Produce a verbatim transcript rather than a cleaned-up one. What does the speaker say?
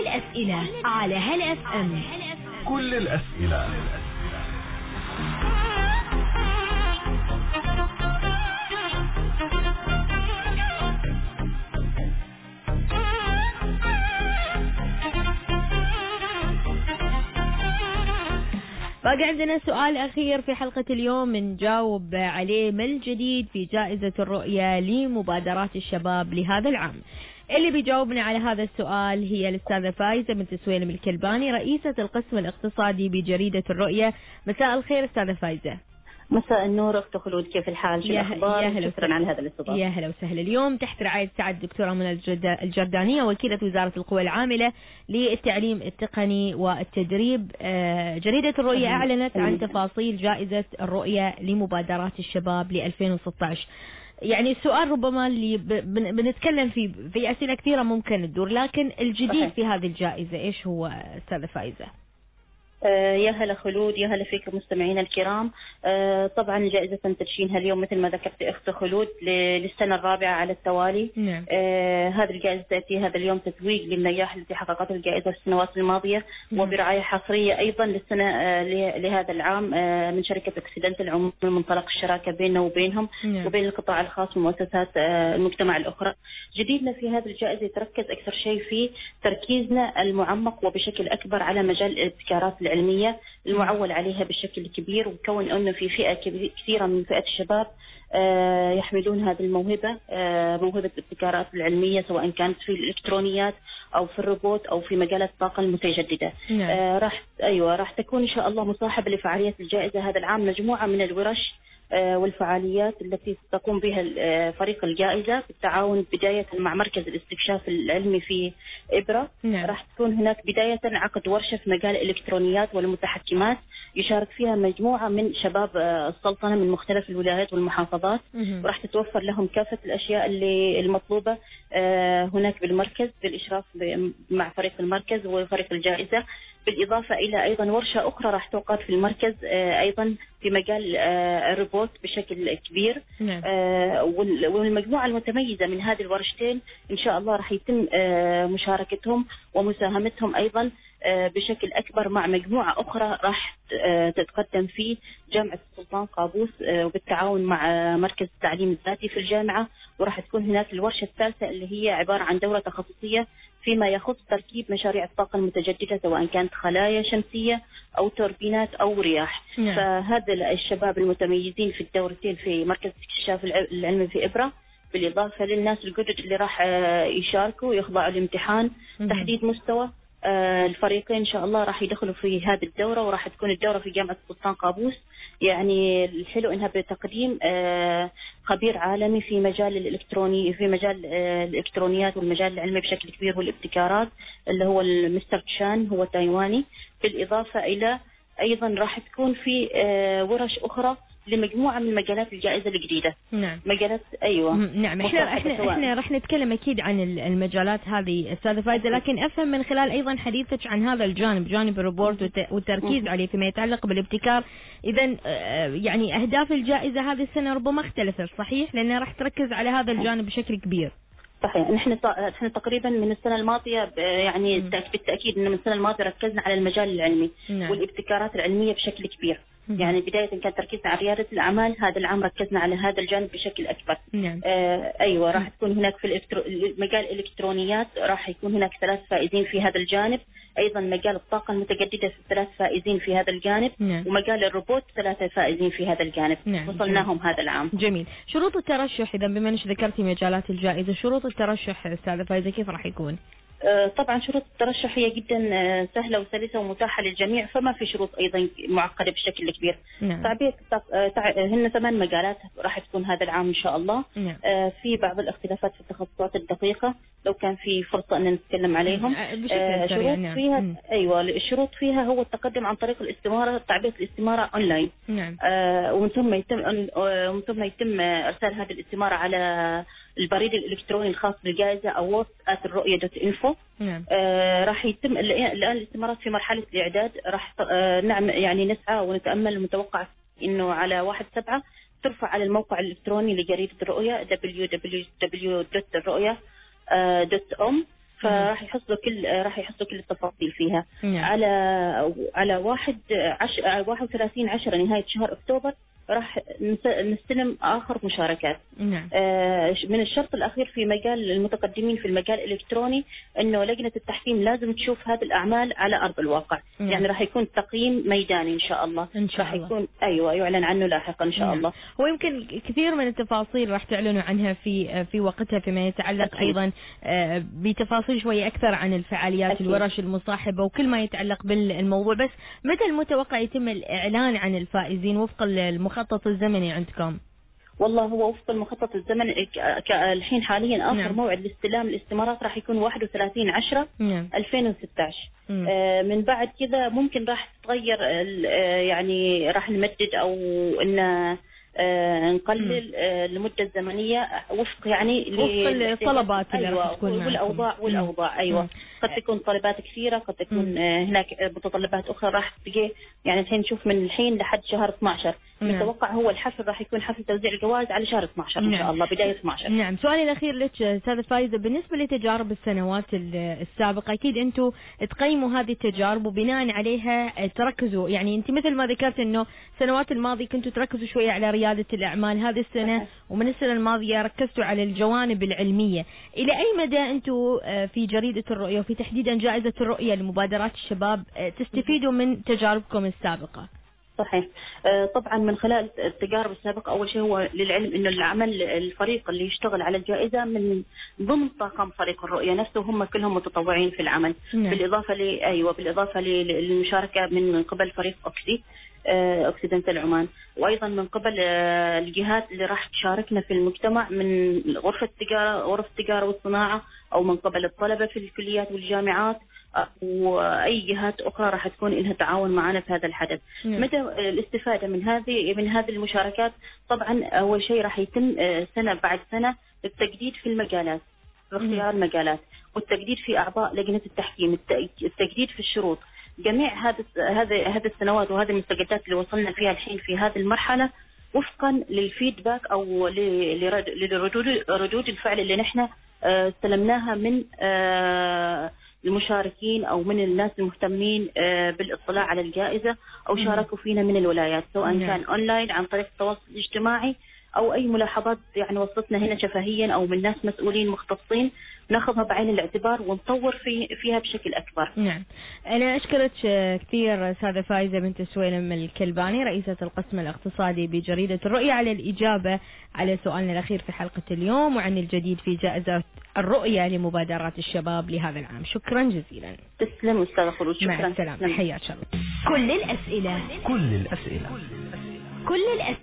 الأسئلة على هلا اف ام. كل الأسئلة. باقي عندنا سؤال أخير في حلقة اليوم نجاوب عليه، ما الجديد في جائزة الرؤية لمبادرات الشباب لهذا العام؟ اللي بيجاوبنا على هذا السؤال هي الأستاذة فايزة بنت سويلم الكلباني، رئيسة القسم الاقتصادي بجريدة الرؤية. مساء الخير أستاذة فايزة. مساء النور أخت خلود، كيف الحال؟ شو الأخبار؟ شكرا على هذا الاستضافة. يا هلا وسهلا. اليوم تحت رعاية سعادة الدكتورة منى الجردانية وكيلة وزارة القوى العاملة للتعليم التقني والتدريب، جريدة الرؤية أعلنت عن تفاصيل جائزة الرؤية لمبادرات الشباب ل ألفين وستة عشر. يعني السؤال ربما اللي بنتكلم فيه في أسئلة كثيرة ممكن تدور، لكن الجديد في هذه الجائزة إيش هو أستاذة فايزة؟ يا هلا خلود، يا هلا فيكم مستمعينا الكرام. طبعا جائزة تدشينها اليوم مثل ما ذكرت أخت خلود للسنة الرابعة على التوالي. نعم. هذه الجائزة تأتي هذا اليوم تتويج للنجاح التي حققته الجائزة في السنوات الماضية، وبرعاية حصرية أيضا للسنة لهذا العام من شركة أكسيدنت العموم من منطلق الشراكة بيننا وبينهم. نعم. وبين القطاع الخاص ومؤسسات المجتمع الأخرى. جديدنا في هذه الجائزة يتركز أكثر شيء في تركيزنا المعمق وبشكل أكبر على مجال الابتكارات العلمية المعول عليها بشكل كبير، وكون أنه في فئة كثيرة من فئة الشباب يحملون هذه الموهبة، موهبة الابتكارات العلمية، سواء كانت في الإلكترونيات أو في الروبوت أو في مجالات الطاقة المتجددة. نعم. راح أيوة راح تكون إن شاء الله مصاحبة لفعالية الجائزة هذا العام مجموعة من الورش والفعاليات التي تقوم بها فريق الجائزة بالتعاون بداية مع مركز الاستكشاف العلمي في إبرة. نعم. راح تكون هناك بداية عقد ورشة في مجال الإلكترونيات والمتحكمات يشارك فيها مجموعة من شباب السلطنة من مختلف الولايات والمحافظات، وراح تتوفر لهم كافة الأشياء اللي المطلوبة هناك بالمركز بالإشراف مع فريق المركز وفريق الجائزة، بالإضافة إلى أيضا ورشة أخرى راح توقف في المركز أيضا في مجال الروبوت بشكل كبير. نعم. والمجموعة المتميزة من هذه الورشتين إن شاء الله راح يتم مشاركتهم ومساهمتهم أيضا بشكل أكبر مع مجموعة أخرى راح تتقدم في جامعة السلطان قابوس وبالتعاون مع مركز التعليم الذاتي في الجامعة. وراح تكون هناك الورشة الثالثة اللي هي عبارة عن دورة تخصصية فيما يخص تركيب مشاريع الطاقة المتجددة، سواء كانت خلايا شمسية أو توربينات أو رياح. نعم. فهذا الشباب المتميزين في الدورتين في مركز الاستكشاف العلمي في إبرة، بالإضافة للناس الجدد اللي راح يشاركوا ويخضعوا لامتحان تحديد مستوى. الفريقين إن شاء الله راح يدخلوا في هذه الدورة، وراح تكون الدورة في جامعة السلطان قابوس. يعني الحلو إنها بتقديم خبير عالمي في مجال الإلكتروني في مجال الإلكترونيات والمجال العلمي بشكل كبير والابتكارات، اللي هو المستر تشان، هو تايواني. بالإضافة إلى أيضا راح تكون في ورش أخرى لمجموعة من مجالات الجائزة الجديدة. نعم. مجالات أيوة. نعم. احنا احنا احنا راح نتكلم اكيد عن المجالات هذه استاذة فايزة، لكن افهم من خلال ايضا حديثك عن هذا الجانب، جانب الروبوت والتركيز عليه فيما يتعلق بالابتكار. اذا يعني اهداف الجائزة هذه السنة ربما اختلفت، صحيح؟ لانها راح تركز على هذا الجانب بشكل كبير. صحيح. نحن نحن تقريبا من السنة الماضية يعني م. بالتأكيد إن من السنة الماضية ركزنا على المجال العلمي. نعم. والابتكارات العلمية بشكل كبير. م. يعني بداية كان تركيزنا على ريادة الأعمال، هذا العام ركزنا على هذا الجانب بشكل أكبر. نعم. آه أيوة راح تكون هناك في الإلكترو... مجال الإلكترونيات راح يكون هناك ثلاث فائزين في هذا الجانب، أيضا مجال الطاقة المتجددة ثلاث فائزين في هذا الجانب. نعم. ومجال الروبوت ثلاثة فائزين في هذا الجانب. نعم. وصلناهم هذا العام. جميل. شروط الترشح إذا بما أنك ذكرتي مجالات الجائزة، شروط الترشح أستاذة فايزة كيف راح يكون؟ طبعا شروط الترشح هي جدا سهلة وسلسة ومتاحة للجميع، فما في شروط أيضا معقدة بشكل كبير. نعم. تعبير هن ثمان مجالات راح تكون هذا العام إن شاء الله. نعم. في بعض الاختلافات في التخصصات الدقيقة لو كان في فرصة أن نتكلم عليهم. آه شروط نعم. فيها م. أيوة الشروط فيها هو التقدم عن طريق الاستمارة، تعبئة الاستمارة أونلاين. نعم. آه ومن ثم يتم ومن ثم يتم إرسال هذه الاستمارة على البريد الإلكتروني الخاص بالجائزة أو واتس آت الرؤية دوت إنفو. نعم. آه راح يتم الآن الاستمارات في مرحلة الإعداد، راح آه نعم يعني نسعى ونتأمل ونتوقع إنه على واحد سبعة ترفع على الموقع الإلكتروني لجريدة الرؤية دبليو دبليو دبليو دوت الرؤية دوت أم فراح يحصلوا كل راح يحصلوا كل التفاصيل فيها. نعم. على على واحد عش... واحد وثلاثين عشرة نهاية شهر أكتوبر راح نستلم آخر مشاركات. نعم. آه من الشرط الأخير في مجال المتقدمين في المجال الإلكتروني أنه لجنة التحكيم لازم تشوف هذه الأعمال على أرض الواقع. نعم. يعني راح يكون تقييم ميداني إن شاء الله. إن شاء راح الله. يكون أيوة يعلن عنه لاحقا إن شاء نعم. الله. ويمكن كثير من التفاصيل راح تعلنوا عنها في في وقتها فيما يتعلق أكيد. أيضا بتفاصيل شوية أكثر عن الفعاليات أكيد. الورش المصاحبة وكل ما يتعلق بالموضوع. بس متى المتوقع يتم الإعلان عن الفائزين وفق المخطط الزمني عندكم؟ والله هو وفق المخطط الزمني الحين حاليا آخر نعم. موعد لاستلام الاستمارات راح يكون واحد وثلاثين عشرة ألفين وستة عشر. آه من بعد كذا ممكن راح تتغير آه يعني راح نمدد أو إن آه نقلل آه المدة الزمنية وفق يعني وفق الطلبات اللي أيوة راح تكون والأوضاع والأوضاع أيوة مم. قد تكون طلبات كثيرة قد تكون آه هناك متطلبات أخرى راح تجي يعني الحين نشوف من الحين لحد شهر اثنا عشر. نتوقع هو الحفل راح يكون حفل توزيع الجوائز على شهر اثنا عشر إن شاء الله بداية اثنا عشر. نعم. سؤالي الأخير لك أستاذة فايزة، بالنسبة لتجارب السنوات السابقة أكيد أنتم تقيموا هذه التجارب وبناء عليها تركزوا، يعني أنت مثل ما ذكرت أنه السنوات الماضية كنتوا تركزوا شوية على ريادة الأعمال، هذه السنة ومن السنة الماضية ركزتوا على الجوانب العلمية. إلى أي مدى أنتم في جريدة الرؤية وفي تحديدا جائزة الرؤية لمبادرات الشباب تستفيدوا من تجاربكم السابقة؟ صحيح. طبعا من خلال التجارب السابقة أول شيء هو للعلم إنه العمل الفريق اللي يشتغل على الجائزة من ضمن طاقم فريق الرؤية نفسه هم كلهم متطوعين في العمل. نعم. بالإضافة ل أيوة بالإضافة للمشاركة من قبل فريق أوكسي أوكسيدنتال عمان، وأيضا من قبل الجهات اللي راح تشاركنا في المجتمع من غرفة التجارة غرفة التجارة والصناعة أو من قبل الطلبة في الكليات والجامعات وأي جهات أخرى راح تكون لها تعاون معنا في هذا الحدث. مم. متى الاستفادة من هذه من هذه المشاركات؟ طبعا أول شيء راح يتم سنة بعد سنة التجديد في المجالات في اختيار المجالات والتجديد في أعضاء لجنة التحكيم، التجديد في الشروط. جميع هذه هذه هذه السنوات وهذه المستجدات اللي وصلنا فيها الحين في هذه المرحلة وفقا للفيدباك أو لردود الفعل اللي نحن استلمناها من المشاركين أو من الناس المهتمين بالاطلاع على الجائزة أو شاركوا فينا من الولايات سواء مم. كان أونلاين عن طريق التواصل الاجتماعي أو أي ملاحظات يعني وصلتنا هنا شفهيا أو من ناس مسؤولين مختصين ناخذها بعين الاعتبار ونطور في فيها بشكل أكبر. نعم. أنا أشكرك كثير أستاذة فايزة بنت سويلم الكلباني رئيسة القسم الاقتصادي بجريدة الرؤية على الإجابة على سؤالنا الأخير في حلقة اليوم وعن الجديد في جائزة الرؤية لمبادرات الشباب لهذا العام. شكرا جزيلا. تسلم أستاذة خلود. شكرا. مع السلامة. حياك الله. كل الأسئلة كل الأسئلة كل الأسئلة